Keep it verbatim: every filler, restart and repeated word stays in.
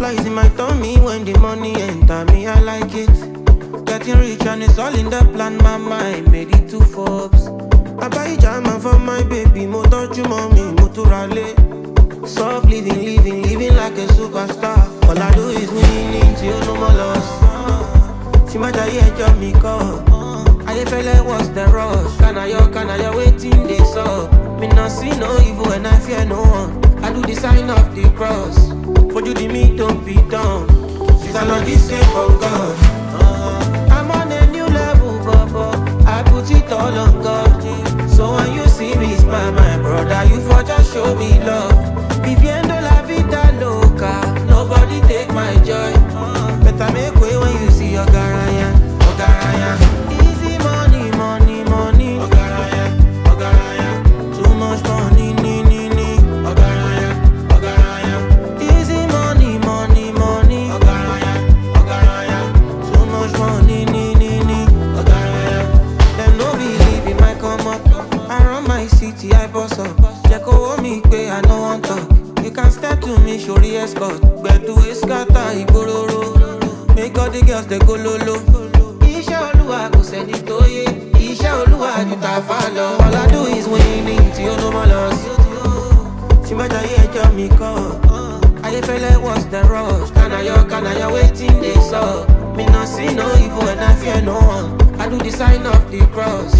Butterflies in my tummy when the money enter me, I like it. Getting rich and it's all in the plan, my mind made it to Forbes. I buy jama for my baby, mo touch you mommy, mo to rally. Soft living, living, living like a superstar. All I do is winning till no more loss. See my day, job me call. I feel like what's the rush? Can I yo, can I yo, waiting this up? Me not see no evil and I fear no one. I do the sign of the cross. For you the me don't be done. Since I'm not the same for God. uh, I'm on a new level, Baba. I put it all on God. So when you see me smile, my brother, you for just show me love. Viviendo la vida loca. Nobody take my joy. uh, Better make way when you see your garaya, your garaya. Easy money, money, money. Ogaraya, ogaraya. Too much money, ni, ni, ni. Ogaraya, ogaraya. Easy money, money, money. Ogaraya, ogaraya. Too much money, ni, ni, ni. Ogaraya. Them no believe in my come up. I run my city, I boss up. Check over me, pay, I no want talk. You can step to me, show the escort. But to a scatter, ibororo. Make all the girls they go lolo. Isha Oluwa kò sẹ́ni tó yé. Isha Oluwa ju ta fa lọ. All I do is winning tí ó no more loss. Tí má jayé ẹjọ́ mi kọ́. Ayé fẹ́lẹ́ what's the rush? Can I yo, can I yo, waiting they saw. Me not see no evil and I fear no one. I do the sign of the cross.